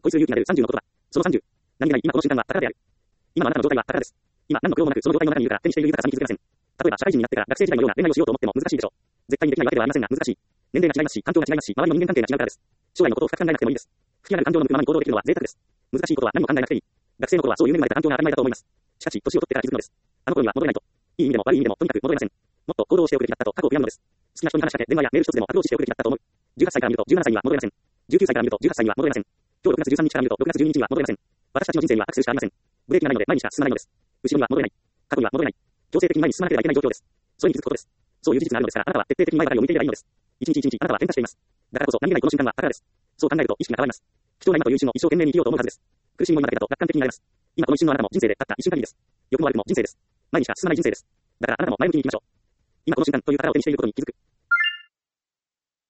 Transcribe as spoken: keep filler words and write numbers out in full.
恋する勇気が出るさんじゅうの言葉。そのさんじゅう。何気ない今この瞬間は宝である。今のあなたの状態は宝です。今何の苦労もなくその状態の中にいるから手にしている豊かさに気づけません。例えば社会人になってから学生時代のような恋愛をしようと思っても難しいでしょう。絶対にできないわけではありませんが難しい。年齢が違いますし、環境が違いますし、周りの人間関係が違うからです。将来のことを深く考えなくてもいいです。吹き上がる感情の向くままに行動できるのは贅沢です。難しいことは何も考えなくていい。学生の頃はそういう恵まれた環境が当たり前だと思います。しかし、年を取ってから気づくのです。あの頃には戻れないと。いい意味でも悪い意味でもとにかく戻れません。もっと行動しておくべきだったと過去を悔やむのです。好きな人に話しかけ、電話やメール一つでもアプローチしておくべきだったと思う。じゅうはっさいから見るとじゅうななさいには戻れません。じゅうきゅうさいから見るとじゅうはっさいには戻れません。今日ろくがつじゅうさんにちから見るとろくがつじゅうににちには戻れません。私たちの人生にはアクセルしかありません。ブレーキがないので前にしか進まないのです。後ろには戻れない。過去には戻れない。強制的に前に進まなければいけない状況です。それに気づくことです。そういう事実があるのですから、あなたは徹底的に前ばかりを向いていればいいのです。一日一日あなたは変化しています。だからこそ何気ないこの瞬間は宝です。そう考えると意識が変わります。貴重な今という一瞬を一生懸命に生きようと思うはずです。苦しみも今だけだと楽観的になれます。今この一瞬のあなたも人生でたった一瞬限りです。良くも悪くも人生です。前にしか進まない人生です。だからあなたも前向きに行きましょう。今この瞬間という宝を手にしていることに気づく。